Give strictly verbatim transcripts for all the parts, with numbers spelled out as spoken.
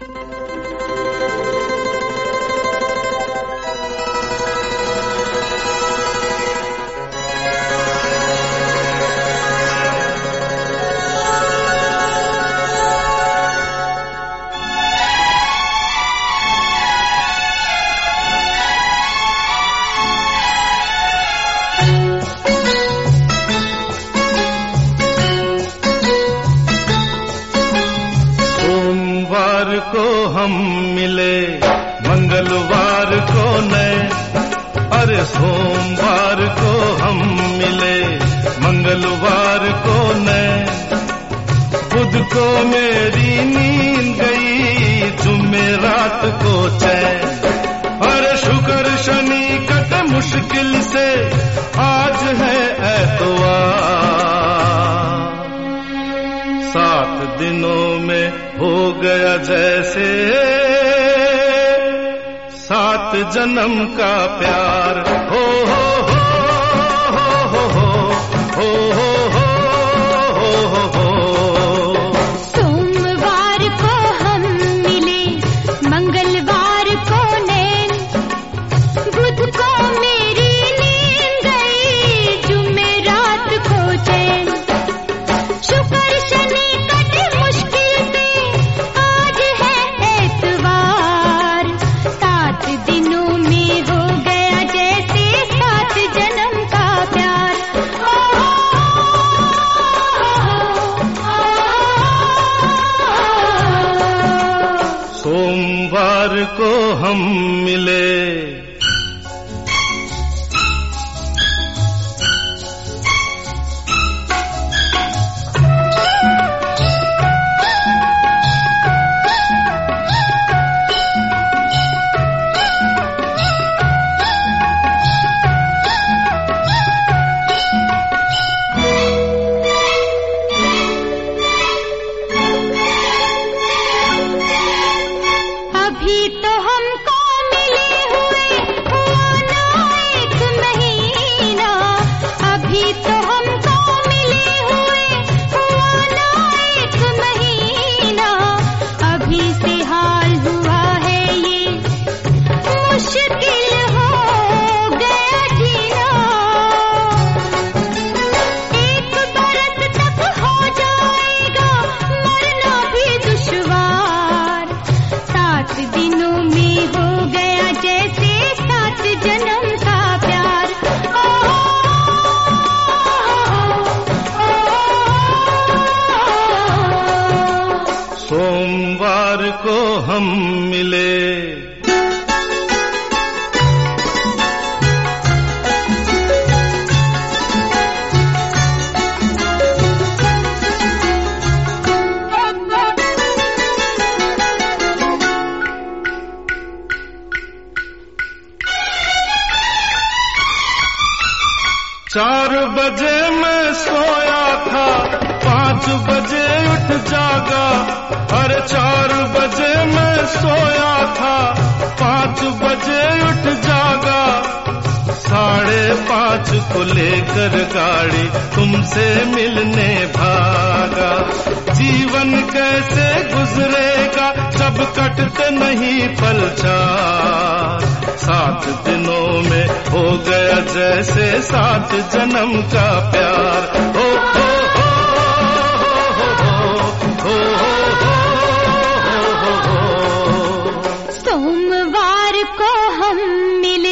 को हम मिले मंगलवार को नए, अरे सोमवार को हम मिले मंगलवार को नए, बुध को मेरी नींद गई जुमेरात को चैन, अरे शुक्र शनि कटे मुश्किल से आज है एतवार, सात दिनों में हो गया जैसे सात जन्म का प्यार। हो हो हो हो हो हो हो हो हो हो। सोमवार को हम मिले मंगलवार को नैन, बुध को मेरी नींद गई जुमेरात को चैन, शुक्र शनि कटे मुश्किल से आज है एतवार, सात दिनों में हो गया जैसे सात जन्म का प्यार। सोमवार को हम मिले अभी तो हमको मिले हुए हुआ ना एक महीना, अभी तो हमको मिले हुए हुआ ना एक महीना, अभी से हाल हुआ है ये मुश्किल हो गया जीना, एक बरस तक हो जाएगा मरना भी दुश्वार, सात दिनों में हो गया जैसे सात जन्म का प्यार। सोमवार को हम मिले चार बजे मैं सोया था, पाँच बजे उठ जागा, अरे चार बजे मैं सोया था, पाँच बजे उठ जागा, साढ़े पाँच को लेकर गाड़ी तुमसे मिलने भागा, जीवन कैसे गुजरेगा जब कटते नहीं पल चार, सात दिनों में हो गया जैसे सात जन्म का प्यार। हो हो हो हो हो हो हो। सोमवार को हम मिले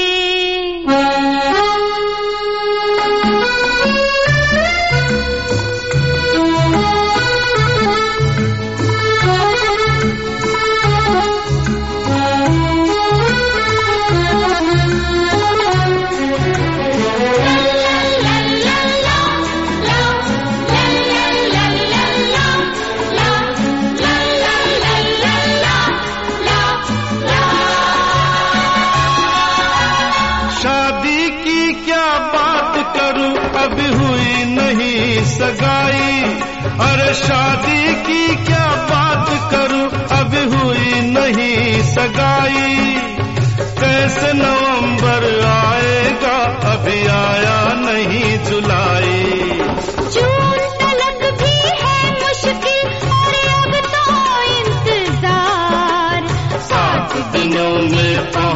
अभी हुई नहीं सगाई, अरे शादी की क्या बात करूं अभी हुई नहीं सगाई, कैसे नवंबर आएगा अभी आया नहीं जुलाई, जून तलक भी है मुश्किल और अब तो इंतजार,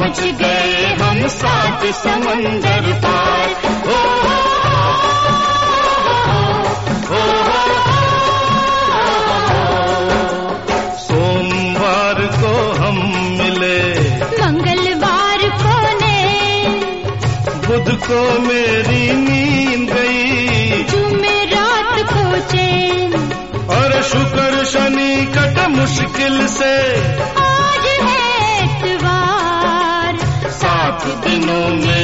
पहुंच गए हम सात समंदर पार। ओ, ओ, सोमवार को हम मिले, मंगलवार को ने, बुध को मेरी नींद गई, जुमेरात को चैन, और शुक्र शनि कट मुश्किल से, आज है इतवार। सात दिनों में